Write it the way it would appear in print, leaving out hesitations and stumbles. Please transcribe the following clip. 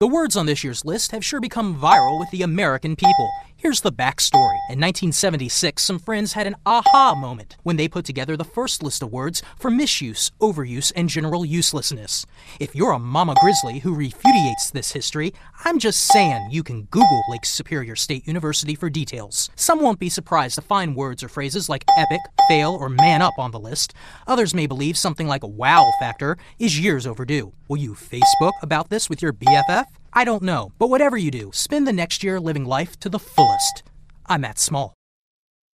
The words on this year's list have sure become viral with the American people. Here's the backstory. In 1976, some friends had an aha moment when they put together the first list of words for misuse, overuse, and general uselessness. If you're a mama grizzly who repudiates this history, I'm just saying you can Google Lake Superior State University for details. Some won't be surprised to find words or phrases like epic, fail, or man up on the list. Others may believe something like wow factor is years overdue. Will you Facebook about this with your BFF? I don't know, but whatever you do, spend the next year living life to the fullest. I'm Matt Small.